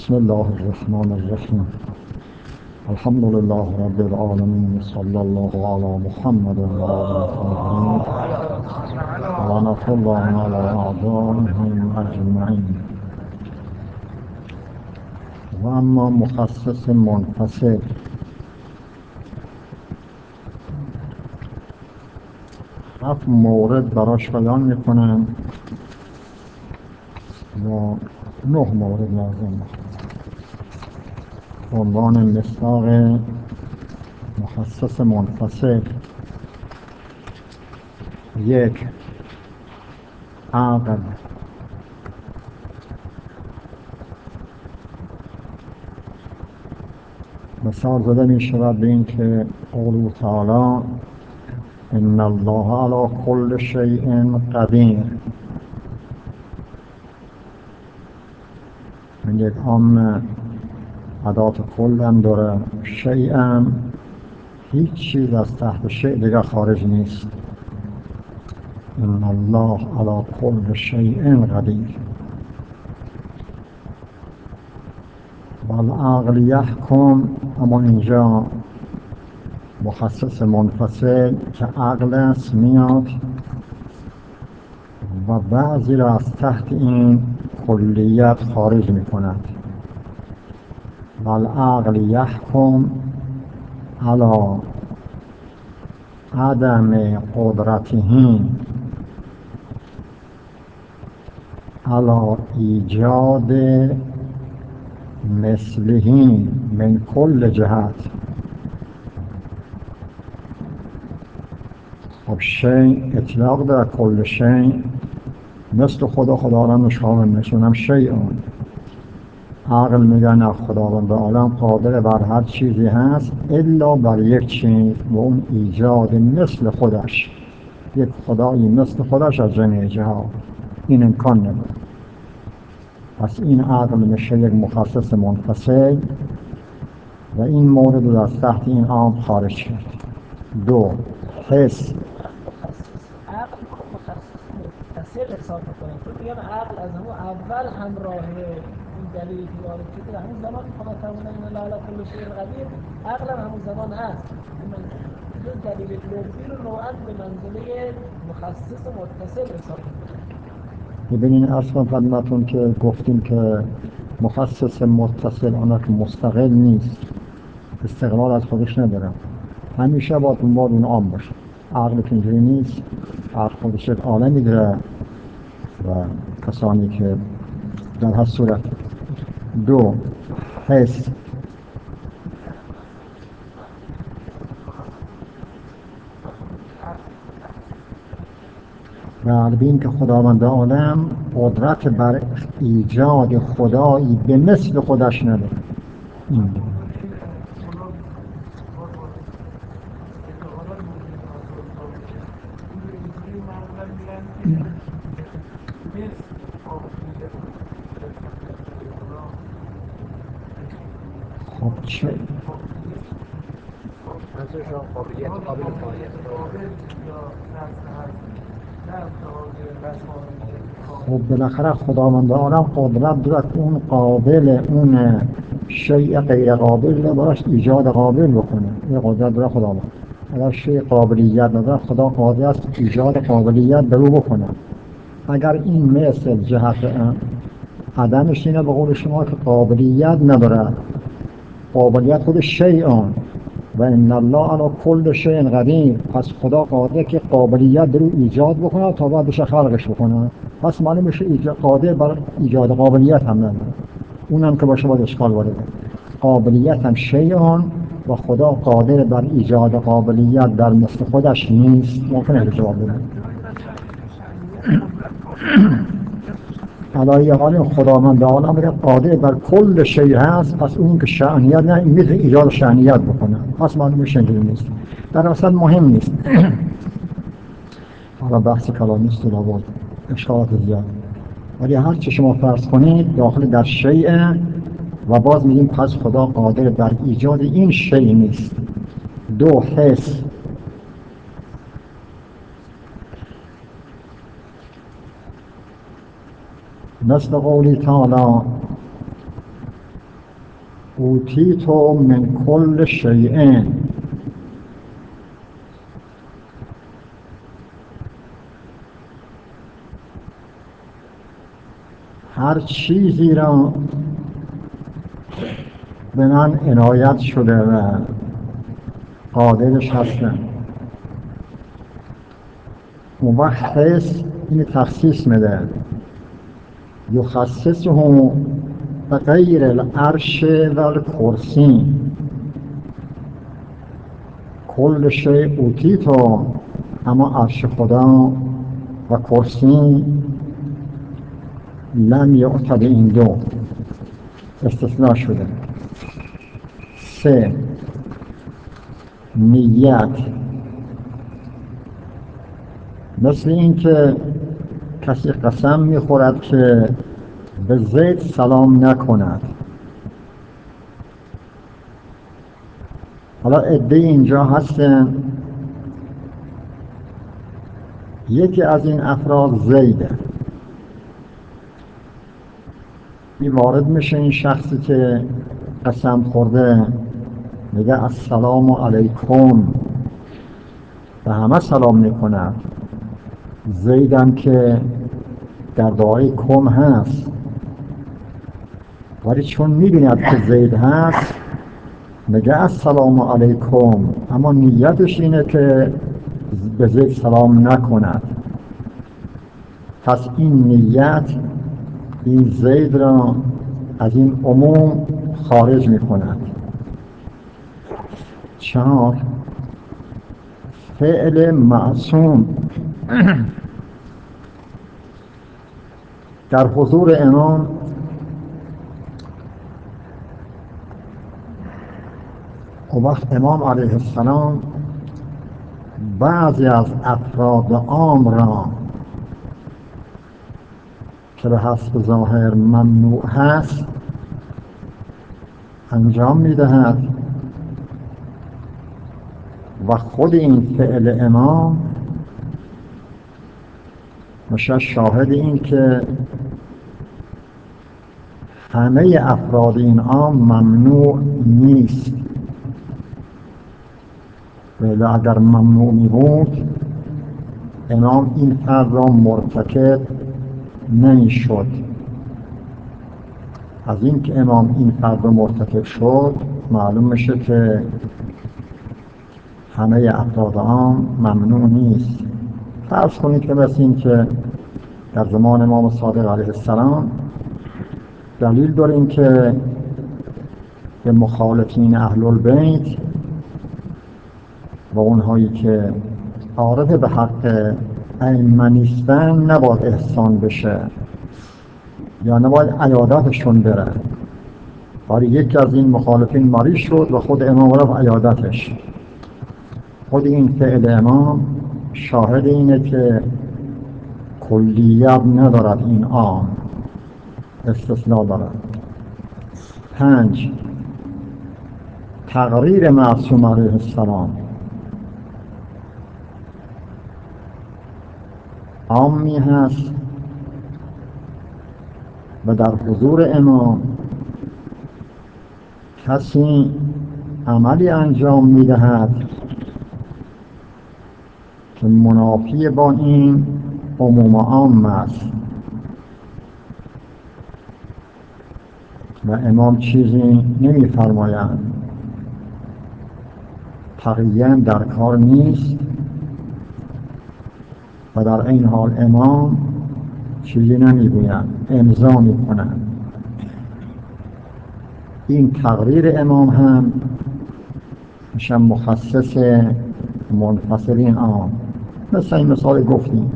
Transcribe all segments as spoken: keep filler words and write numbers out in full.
بسم الله الرحمن الرحیم. الحمد لله رب العالمین، صلی الله علی محمد و آل الطاهرین و لعنة الله علی اعدائهم اجمعین. و اما مخصص منفصل، هفت مورد براش بیان میکنن و نه مورد لازم عنوان مصداق مخصص منفصل. یک، عقل. مثال زده می شود به این که قوله تعالی ان الله علی کل شیء قدیر. من یک عام ادات کل هم داره، شیء هم هیچ چیز از تحت شیء دیگر خارج نیست. ان الله علی کل شیء قدیر. والعقل یحکم، اما اینجا مخصص منفصل که عقل است میاد و بعضی را از تحت این کلیت خارج می کند. والعقل یحکم علی عدم قدرته علی ایجاد مثله من کل جهت. خب شیء اطلاق در کل شیء، مثل خدا خداوند شامل میشونم شیء. عقل میگه نه، خداوند عالم قادر بر هر چیزی هست الا بر یک چیز و اون ایجاد مثل خودش، یک خدایی مثل خودش از جمیع جهات. این امکان نداره. پس این عقل میشه یک مخصص منفصل و این مورد رو از تحت این عام خارج کرد. دو، حس. عقل مخصص متصل حساب میکنه، چون میگن عقل از همون اول همراه این دلیلی که وارد شده، همون زمان خدا فرموده ان الله علی کل شیء قدیر، عقل هم همون زمان هست. من دلیل لفظی رو نوعاً به منزله مخصص متصل حساب میکنه. ببینین اصلا خدمتون که گفتیم که مخصص متصل آنها که مستقل نیست، استقلال از خودش نداره، همیشه باید اون باید اون عام باشه. عقل که اینجوری نیست، عقل خودش یک عالمی داره و کسانی که در هر صورت. دو، حس. بعد بین که خداوند عالم قدرت بر ایجاد خدایی به مثل خودش نداره. این خب چه؟ خب بالاخره خداوند عالم قدرت دارد اون قابل اون شیء غیر قابل رو براش ایجاد قابل بکنه. این قدرت داره خداوند. اگر شیء قابلیت نداره، خدا قادر است ایجاد قابلیت در او بکنه. اگر این مثل جهت عدمش اینه به قول شما که قابلیت نداره، قابلیت خود شیء آن و ان الله علی کل شیء قدیر. پس خدا قادر که قابلیت در او ایجاد بکنه تا بعد بشه خلقش بکنه. پس معلوم میشه قادر بر ایجاد قابلیت هم نداره. اونم که باشه باید اشکال وارده. قابلیت هم شیء آن و خدا قادر بر ایجاد قابلیت در مثل خودش نیست. ممکنه به جواب بده. علایه حال خداوند عالم اگر قادر بر کل شیء هست، پس اون که شأنیت نه میتونه ایجاد شأنیت بکنه. پس معلوم میشه اینجوری نیست. در اصل مهم نیست. حالا بحث کلامیست رو بود اشکالات زیاد، ولی هر چه شما فرض کنید داخل در شیء و باز میگیم پس خدا قادر بر ایجاد این شیء نیست. دو، حس. مثل قولی تعالی اوتیت من کل شیء، هر چیزی را به من عنایت شده و قادرش هستم. موخص این تخصیص میده، یخصصه به غیر العرش و الکرسی، کل شیء اوتیتو، اما عرش خدا و کرسی لم یعتد، این دو استثناء شده. سه، نیت، مثل این که کسی قسم میخورد که به زید سلام نکند. حالا عده اینجا هستن، یکی از این افراد زیده، این وارد میشه، این شخصی که قسم خورده میگه السلام علیکم، به همه سلام میکند. زیدم که در دعای کم هست، ولی چون میبیند که زید هست میگه السلام علیکم، اما نیتش اینه که به زید سلام نکند. پس این نیت این زید را از این عموم خارج میکند. چهار، فعل معصوم در حضور امام و وقت امام علیه السلام بعضی از افراد عام را که به حسب ظاهر ممنوع هست انجام میدهد و خود این فعل امام میشه شاهد این که همه افراد این عام ممنوع نیست، ولی اگر ممنوع می بود امام این فرد را مرتکب نمی شد. از این که امام این فرد را مرتکب شد معلوم میشه که همه افراد عام ممنوع نیست. فرض کنید که مثل این که در زمان امام صادق علیه السلام دلیل داریم که به مخالفین اهل البیت و اونهایی که عارف به حق ائمه نیستن نباید احسان بشه یا نباید عیادتشون بره، ولی یکی از این مخالفین مریض شد و خود امام رفت عیادتش. خود این فعل امام شاهد اینه که کلیت ندارد، این عام استثناء دارد. پنج، تقریر معصوم علیه السلام عامی هست و در حضور امام کسی عملی انجام میدهد که منافی با این عموم عام است و امام چیزی نمی‌فرمایند، تقیه در کار نیست و در این حال امام چیزی نمیگویند، امضا میکنند. این تقریر امام هم میشه مخصص منفصلین عام. مثل این مثال گفتیم،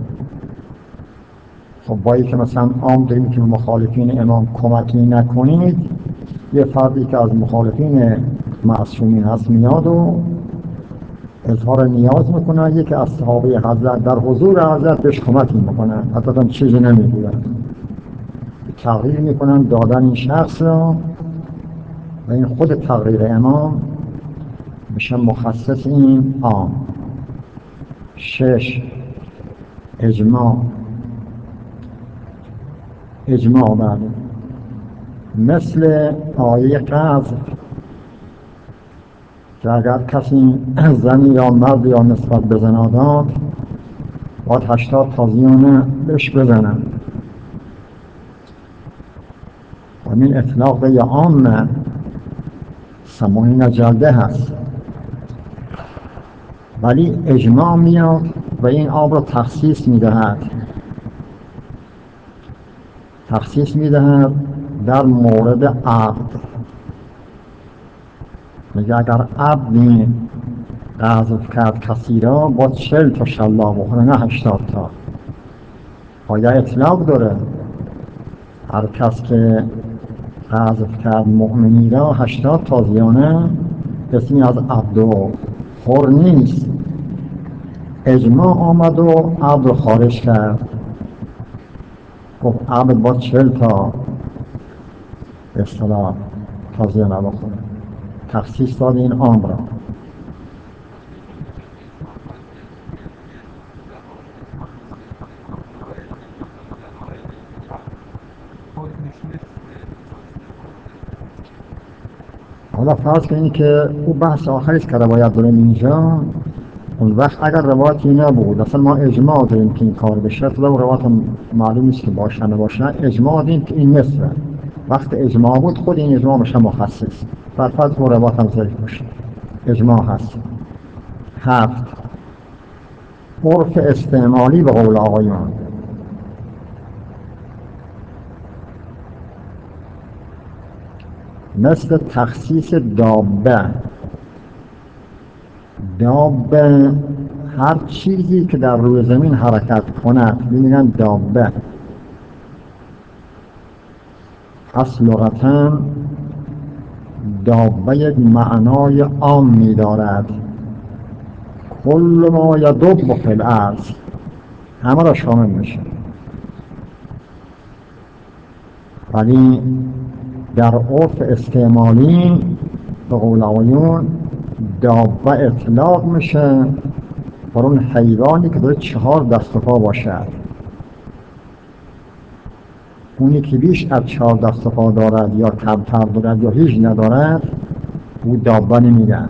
خب با که مثلا عام داریم که مخالفین امام کمکی نکنید، یه فردی که از مخالفین معصومین هست میاد و اظهار نیاز میکنه، یکی از صحابه حضرت در حضور حضرت بهش کمکی میکنن، حتی هم چیزی نمیگوین، تغییر میکنن دادن این شخص را و این خود تغییر امام میشه مخصص این عام. شش، اجماع. اجماع بعد مثل آیه قذف که اگر کسی زنی یا مرد یا نسبت به زنا داد باید هشتاد تازیانه بهش بزنن. و این اطلاق یا عامه ثمانین جلده هست، ولی اجماع میاد و این آب را تخصیص میدهد تخصیص میدهد در مورد عبد. میگه اگر عبدی قذف کرد کسی را با چل تا شلاق بخوره، نه هشتاد تا. آیا اطلاق داره؟ هر کس که قذف کرد مؤمنی را هشتاد تازیانه اسمی از عبد و حر نیست. اجماع آمد و عبد رو خارج کرد، گفت عبد با چل تا به اصطلاح تازیانه بخوره. تخصیص داد این عام را. حالا فرض کنید که او بحث آخریست که روایت داریم اینجا. اون وقت اگر روایتی نبود، اصلا ما اجماع داریم که این کار بشه، خدا و روایت معلوم نیست که باشن و باشن، اجماع داریم که این نصفه. وقت اجماع بود خود این اجماع بشه مخصص، بعد فرض کنید روایت هم ضعیف باشه، اجماع هست. هفت، عرف استعمالی به قول آقایان. مثل تخصیص دابه. دابه هر چیزی که در روی زمین حرکت کند میگن دابه. پس لغتاً دابه یک معنای عام می‌دارد، کل ما یدب فی الارض، همه را شامل میشه. ولی در عرف استعمالی به قول آقایون دابه اطلاق میشه بر اون حیوانی که داره چهار دست و پا باشد. اونی که بیش از چهار دست و پا دارد یا کمتر دارد یا هیچ ندارد او دابه نمیگن.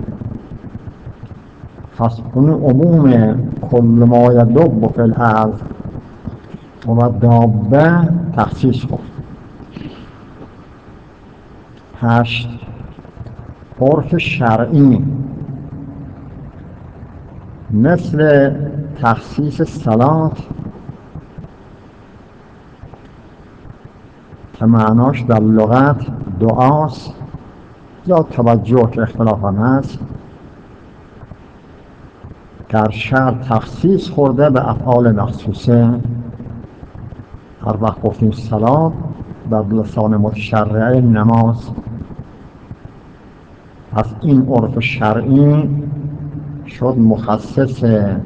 پس اون عموم کل ما یدب فی الارض و دابه تخصیص خود. هشت، عرف شرعی. مثل تخصیص صلات که معناش در لغت دعاست یا توجه که اختلاف هم هست، در شرع تخصیص خورده به افعال مخصوصه. هر وقت گفتیم صلات در لسان متشرعه نماز. پس این عرف شرعی شد مخصص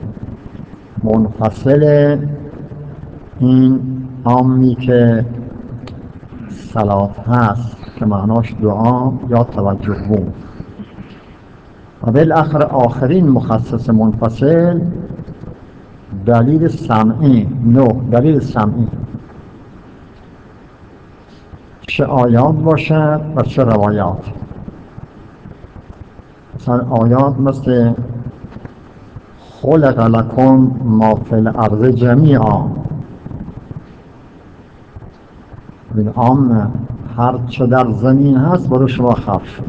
منفصل این عامی که صلات هست که معناش دعا یا توجه بود. و بالاخره آخرین مخصص منفصل دلیل سمعی. نو دلیل سمعی، چه آیات باشد و چه روایات. مثلا آیات مثل خلق لکم ما فی الارض جمیعا، این عام هر چه در زمین هست برای شما خلق شده.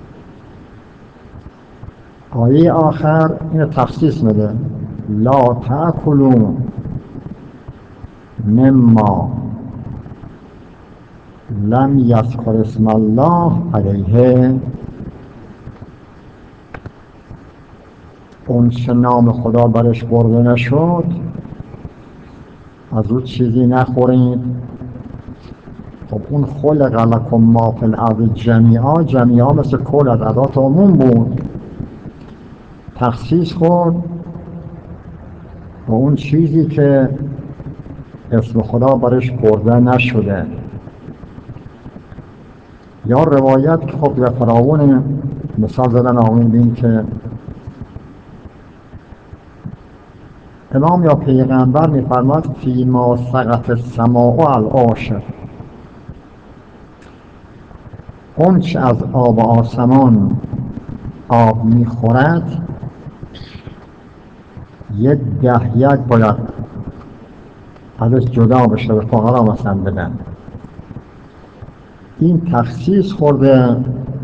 آیه آخر این تخصیص میده، لا تأکلوا مما لم یذکر اسم الله علیه، اون چه نام خدا برش برده نشد از اون چیزی نخورید. خب اون خلق لکم ما فی الارض جمیعا، جمیعا مثل کل از ادات عموم بود، تخصیص خورد و اون چیزی که اسم خدا برش برده نشده. یا روایت که خب در فراوان مثال زدن آمین بین که امام یا پیغمبر می‌فرماد فی ما سقط السماء العاشر، اون چه از آب آسمان آب میخورد یک ده یک باید ازش جدا بشه به فقرا مثلا بدن. این تخصیص خورده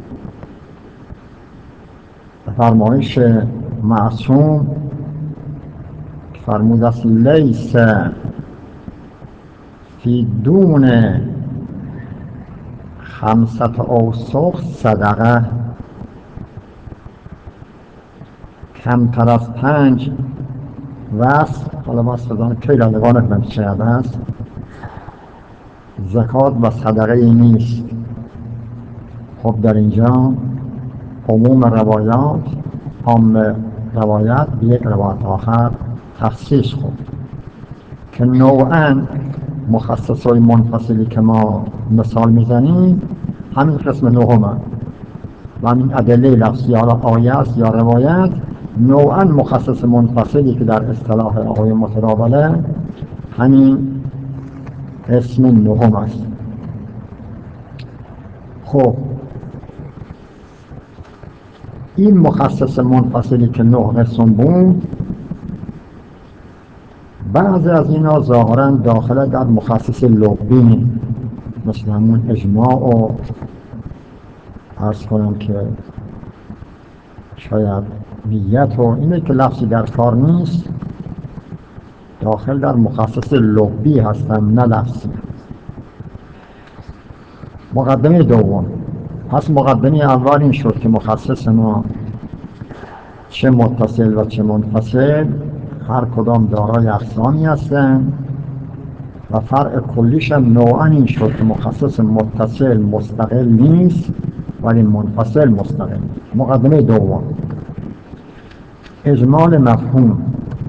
فرمایش معصوم فرمود است لیس فی دون خمسط اوسق صدقه، کمتر از پنج وصف، حالا وصف بدانه که لالگانت نمیشه است، زکات و صدقه ای نیست. خب در اینجا عموم روایات عام روایت به یک روایت آخر تخصیص خود که نوعاً مخصصای منفصلی که ما مثال میزنیم همین قسم نهم و همین ادله لفظی، حالا آیه است یا روایت، نوعاً مخصص منفصلی که در اصطلاح آقای متداوله همین اسم نهم است. خب این مخصص منفصلی که نه قسم بود، بعضی از اینا ظاهراً داخل در مخصص لغوی مثل همون اجماع و عرض کنم که شاید نیت و اینه که لفظی در کار نیست، داخل در مخصص لغوی هستن نه لفظی. مقدمه دوم، پس مقدمه اول این شد که مخصص ما چه متصل و چه منفصل هر کدام دارای اقسامی هستند و فرع کلیش هم نوعاً این شد که مخصص متصل مستقل نیست ولی منفصل مستقل. مقدمه دوم، اجمال مفهوم.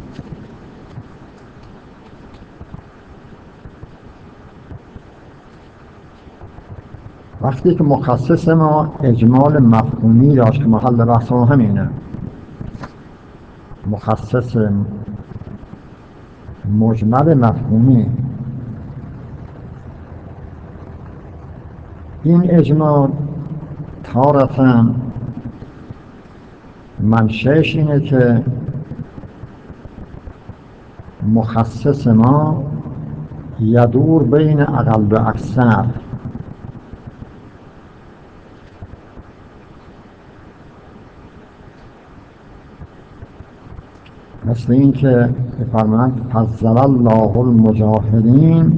وقتی که مخصص ما اجمال مفهومی داشت که محل بحث ما همینه، مخصص مجمل مفهومی، این اجمال تارةً منشأش اینه که مخصص ما یدور بین اقل و اکثر، مثل این که فرمایند فضل الله المجاهدین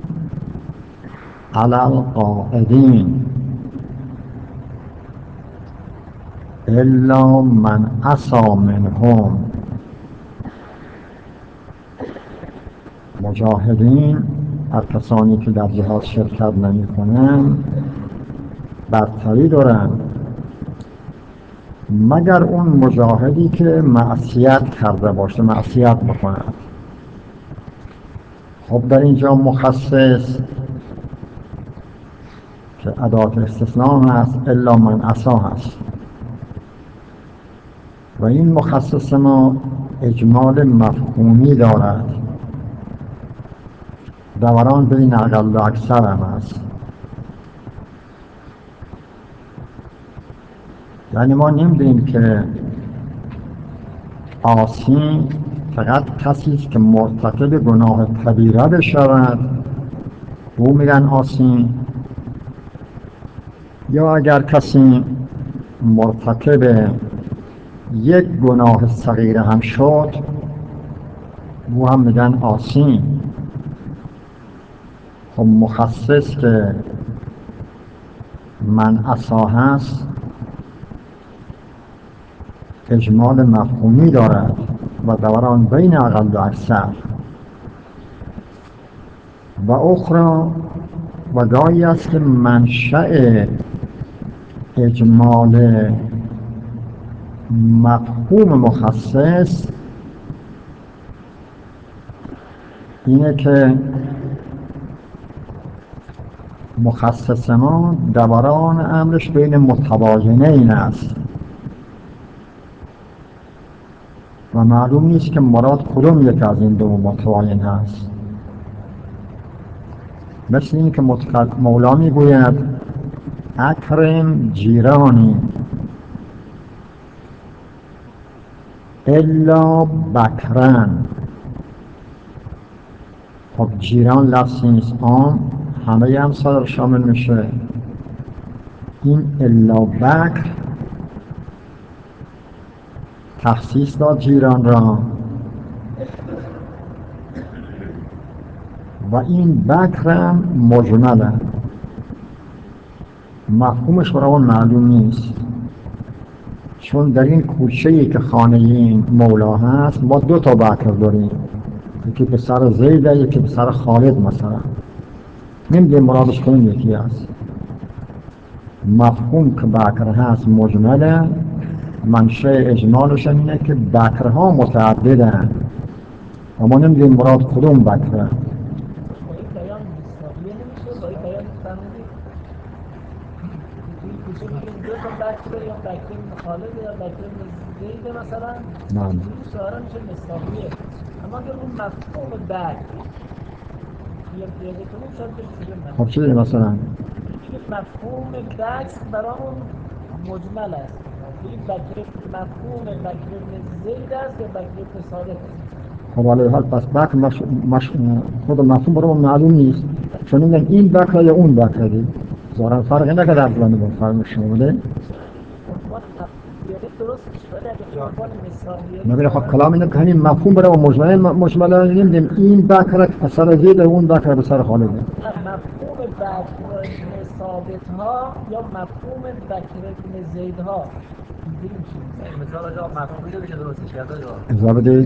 علی القاعدین الا من عصی منهم. مجاهدین هر کسانی که در جهاد شرکت نمی کنند برتری دارند مگر اون مجاهدی که معصیت کرده باشه، معصیت بکند. خب در اینجا مخصص که ادات استثناء هست الا من عصی هست و این مخصص ما اجمال مفهومی دارد، دوران بین اقل و اکثر هم هست. یعنی ما نمیدونیم که عاصی فقط کسی است که مرتکب گناه کبیره بشود او میگن عاصی، یا اگر کسی مرتکب یک گناه صغیره هم شد او هم میگن عاصی. خب مخصص که من عصی هست اجمال مفهومی دارد و دوران بین اقل و اکثر و اخرى، و گاهی است که منشأ اجمال مفهوم مخصص اینه که مخصص ما دوران امرش بین متباینه این است و معلوم نیست که مراد کدوم یک از این دو متباین هست. مثل این که مولا میگوید اکرم جیرانی الا بکرن. خب جیران لفظی نیست، عام همه همسایه شامل میشه. این الا بکر تخصیص داد جیران را و این بکرم مجمله، مفهومش برای معلوم نیست، چون در این کوچه‌ای که خانه این مولا هست ما دو تا بکر داریم، یکی پسر زیده یکی پسر خالد مثلا، نمیدونیم مرادش کنیم یکی هست. مفهوم که بکر هست مجمله، منشأ اجمالش اینه که بکرها متعددن اما نمیدونیم مراد کدوم بکره. دو تا بکر یا بکر خالد یا بکر زید مثلا نه سواره میشه مصداقیه، اما اگر اون مفهوم بکر یا پیاده کنیم شاید بشه. خب چه داریم مثلا؟ مفهوم بکر برامون مجمل است، این بکر مفهوم بکر زید است یا بکر صادق است. خب حالا حال پس بکر مش... مش... خود مفهوم برامون معلوم نیست، چون میگن این بکر یا اون بکر دی ظاهرا فرقی نکرده از بنده با فرق شما بوده. نبینه خب کلام اینه که همین مفهوم برای مجمل مجمل نمیدیم این بکر پسر زید و اون بکر پسر خالده. مفهوم بکر ثابت ها یا مفهوم بکر زید ها مثال جا مفهومی رو بشه درستش کرده جا اضافه دید؟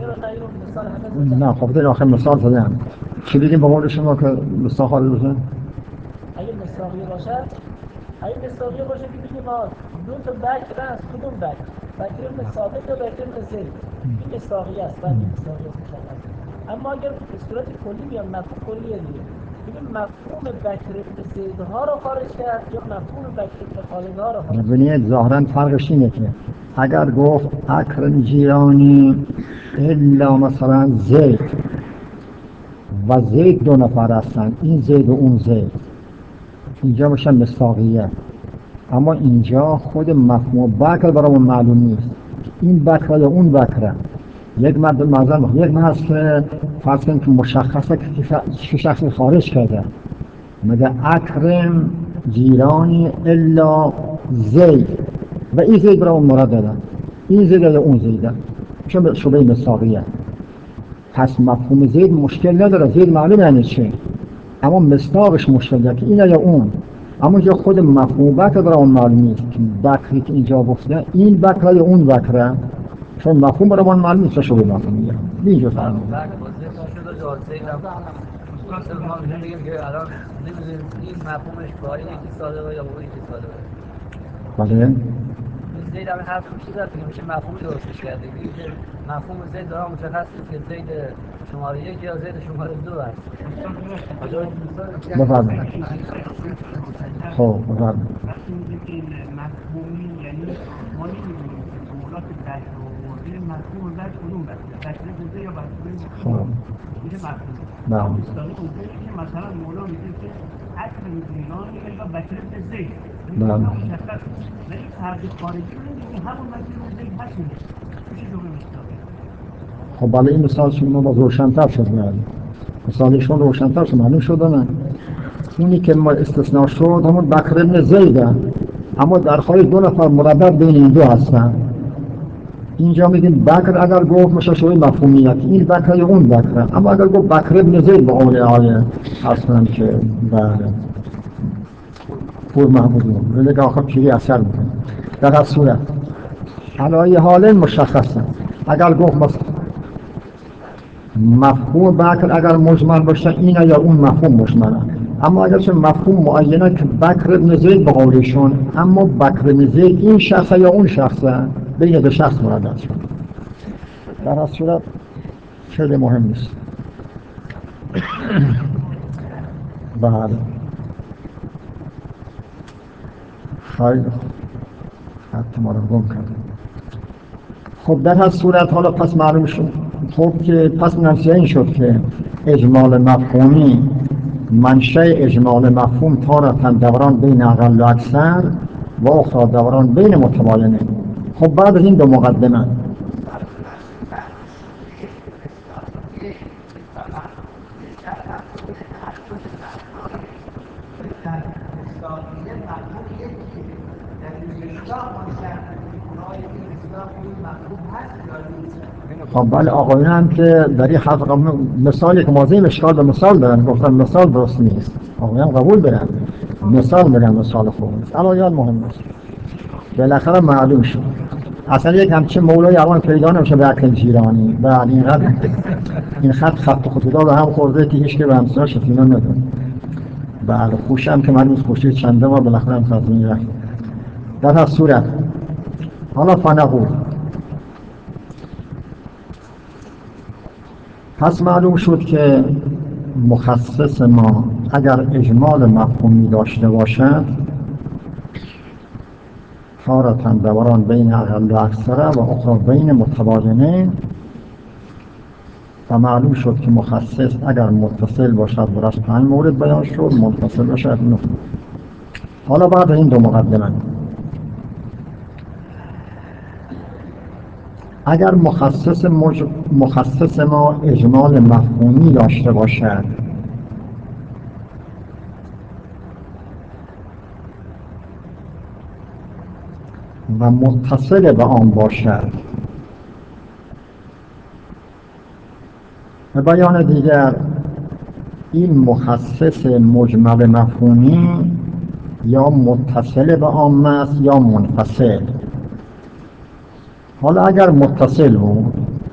نه خب دید آخر مثال زدیم چی بگیم با قول شما که مثال خالد بشه؟ اگه مثالی باشد اگه مثالی باشه که بگیم ما دو تا بکر هست، کدوم بکر؟ بکر ثابت یا بکر زید؟ این مثالی است، بعد این مثالی است. اما اگر به صورت کلی بیان مفهوم کلیه دیگه بگیم مفهوم بکر زیدها رو خارج کرد یا مفهوم بکر خالدها رو خارج کرد. ببینید ظاهرا فرقش اینه که اگر گفت اکرم جیرانی الا مثلا زید و زید دو نفر هستن، این زید و اون زید، اینجا میشن مصداقیه. اما اینجا خود مفهوم بکر برامون معلوم نیست، این بکر یا اون بکره. یک مرد معظم یک مرد هست که فرض کنیم که مشخصه که شخص خارج کرده، مگه اکرم جیرانی الا زید و این زید برامون مراد دادن، این زید یا اون زیده، چون شبه مصداقیه. پس مفهوم زید مشکل نداره، زید معلومه یعنی چه، اما مصداقش مشکل داره که اینه یا اون. اما اینجا خود مفهوم بکر برامون معلوم نیست که بکری که اینجا گفته این بکره یا اون بکره، چون مفهوم برامون معلوم نیست. شبه مفهومیه اینجا فهمید مثلا ما میگیم که الان نمی‌دونیم این مفهومش با یکی صادقه یا با یکی صادقه. بله. زید هم حرف میشه داره که میشه مفهومی درستش کرده. که مفهوم زید داره مشخص نیست که زید شماره یک یا زید شماره دو هست. بفرمایید. خب بفرمایید. وقتی میگه که مفهومی یعنی ما نمی‌دونیم که مولا که بکر آورده مفهوم بکر کدوم بکر؟ بکر بوده یا بکر خب میشه مفهوم. بله. مستقیم ممکنه که مثلا مولا میگه که اکرم جیرانی الا بکر ابن زید. بله. مشخص. ولی فرد خارجی رو نمی‌دونیم همون بکر ابن زید هست میشه. میشه جمله مستقیم. خب بله این مثال شما باز روشن‌تر شد. مثالشون روشن‌تر شد، معلوم شد نه. اونی که ما استثناء شد همون بکر ابن زیده، اما در خارج دو نفر مردد بین این دو هستن. اینجا میگیم بکر اگر گفت میشه شوی مفهومیت این بکر یا اون بکر، اما اگر گفت بکر ابن زید با قول آیه اصلا که بله پور محمودی ولی که آخر چیزی اثر میکنه. در هر صورت علایه حال مشخصه. اگر گفت مثلا مفهوم بکر اگر مجمل باشه اینه یا اون مفهوم مجمله، اما اگر چه مفهوم معینه که بکر ابن زید به قولشون، اما بکر ابن زید این شخصه یا اون شخصه، بین دو شخص مردد شد. در هر صورت خیلی مهم نیست. بله خیلی خط ما رو گم کرده. خب در هر صورت حالا پس معلوم شد خب که پس نتیجه این شد که اجمال مفهومی منشأ اجمال مفهوم تارة دوران بین اقل و اکثر و اخرى دوران بین متباینه. خب بعد از این دو مقدمه یه مفهوم یکی یعنی اصلاح باشن اونایی که اصلاح این مفهوم هست یا نیست. خب بله آقایون هم که در این حرف مثالی که موضوع اشکال به مثال دارن گفتن مثال درست نیست، آقایون قبول دارن مثال دارن مثال خوب نیست، اما یاد مهم نیست بالاخره معلوم شد اصلا یک همچین مولای الان پیدا نمیشه به عقل جیرانی. بعد این خط این خط خط خطوطا به هم خورده که هیچ که به همسراش اطمینان نداره. بله خوشه هم که من روز خوشی چنده ما بالاخره هم تضمین رفت. در هر صورت حالا فنقول پس معلوم شد که مخصص ما اگر اجمال مفهومی داشته باشد تارة دوران بین اقل و اکثره و اخرى بین متباینه، و معلوم شد که مخصص اگر متصل باشد براش پنج مورد بیان شد، متصل باشد نه. حالا بعد این دو مقدمه اگر مخصص, مج... مخصص ما اجمال مفهومی داشته باشد و متصل به آن باشد، به بیان دیگر این مخصص مجمل مفهومی یا متصل به عام است یا منفصل. حالا اگر متصل بود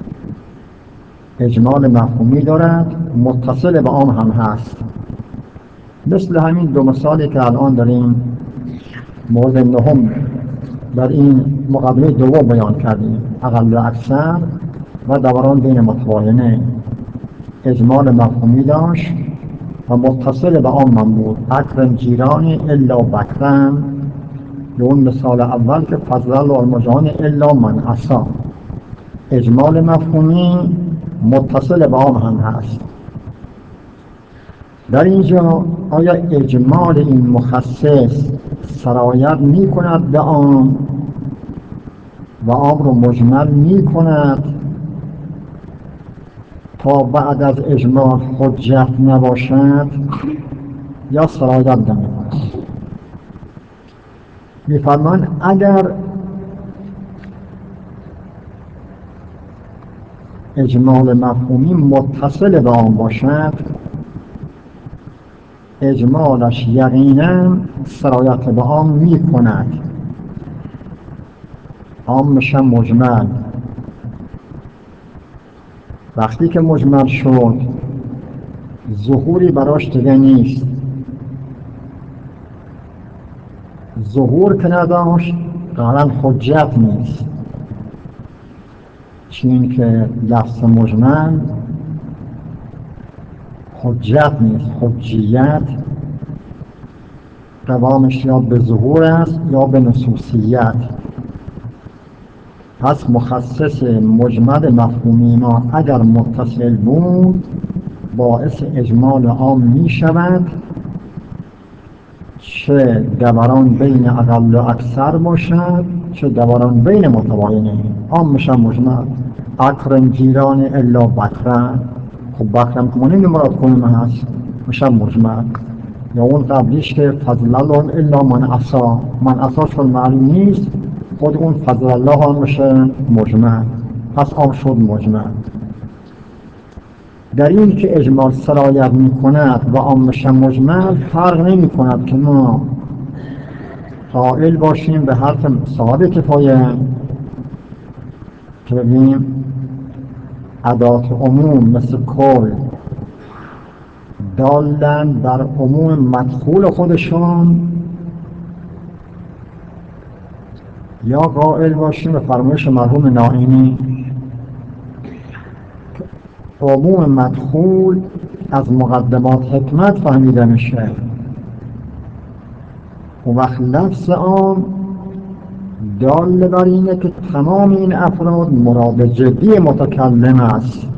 اجمال مفهومی دارد، متصل به عام هم هست، مثل همین دو مثالی که الان داریم مورد نهم در این مقابله دوم بیان کردیم، اقل و اکثر و دوران بین متباینه. اجمال مفهومی داشت و متصل به عام من بود، اکرم جیرانی الا بکرم، به اون مثال اول که فضل المجان الا من عصا. اجمال مفهومی متصل به عام هم هست. در اینجا آیا اجمال این مخصص سرایت می کند به عام و عام رو مجمل می کند تا بعد از اجمال حجت نباشد یا سرایت نمی کند؟ می فرمان اگر اجمال مفهومی متصل به عام باشد اجمالش یقینا سرایت به عام می کند، عام میشه مجمل. وقتی که مجمل شد ظهوری براش دیگه نیست، ظهور که نداشت قرآن حجت نیست، چون که لفظ مجمل حجت نیست، حجیت قوامش یا به ظهور است یا به نصوصیت. پس مخصص مجمل مفهومی ما اگر متصل بود باعث اجمال عام می شود، چه دوران بین اقل و اکثر باشد چه دوران بین متباینه. عام میشه مجمل، اکرم جیران الا بکرم، خب بکرم که ما نمی مراد کنیم هست میشه مجمل. یا اون قبلیش که فضل الله الا من عصا، من عصا چون معلوم نیست خود اون فضل الله هم میشه مجمل، پس عام شد مجمل. در این که اجمال سرایت می کند و عام میشه مجمل فرق نمی کند که ما قائل باشیم به حرف صاحب کفایه که ببینیم ادات عموم مثل کل دالن بر عموم مدخول خودشان، یا قائل باشیم به فرمایش مرحوم نائینی عموم مدخول از مقدمات حکمت فهمیده میشه. و وقت لفظ عام دال بر اینه که تمام این افراد مراد جدی متکلم است،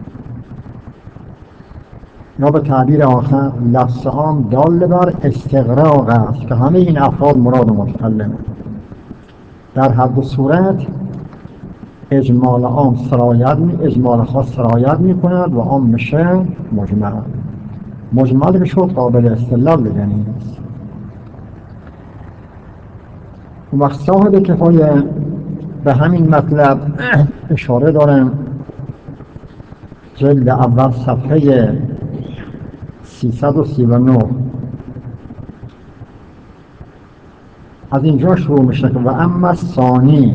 یا به تعبیر آخر لفظ عام دال بر استغراق است که همه این افراد مراد متکلم. در هر دو صورت اجمال عام سرایت می اجمال خاص سرایت می کند و عام میشه مجمل. مجمل که شد قابل استدلال دیگه نیست. اون وقت صاحب کفایه به همین مطلب اشاره دارم. جلد اول صفحه سیصد و سی و نه از اینجا شروع میشه که و اما ثانی،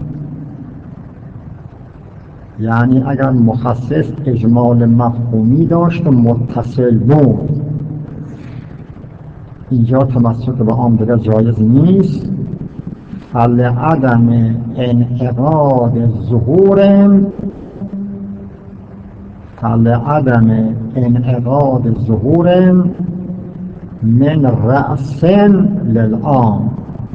یعنی اگر مخصص اجمال مفهومی داشت و متصل بود، اینجا تمسک به عام دیگر جایز نیست. فلعدم انعقاد ظهور فلعدم انعقاد ظهور من رأس للعام.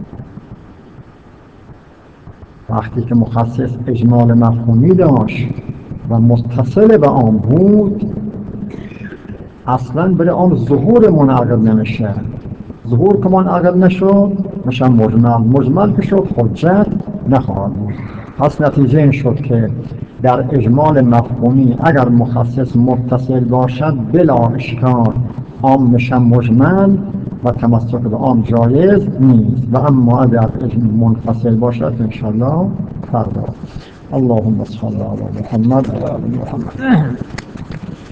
وقتی که مخصص اجمال مفهومی داشت و متصل به عام بود، اصلا برای عام ظهور منعقد نمیشه. ظهور که منعقد نشد میشه مجمل، مجمل که شد حجت نخواهد بود. پس نتیجه این شد که در اجمال مفهومی اگر مخصص متصل باشد بلا اشکال عام میشه مجمل و تمسک به عام جایز نیست، و اما اگر منفصل باشد انشاءالله فردا. اللهم صل علی محمد و آل محمد.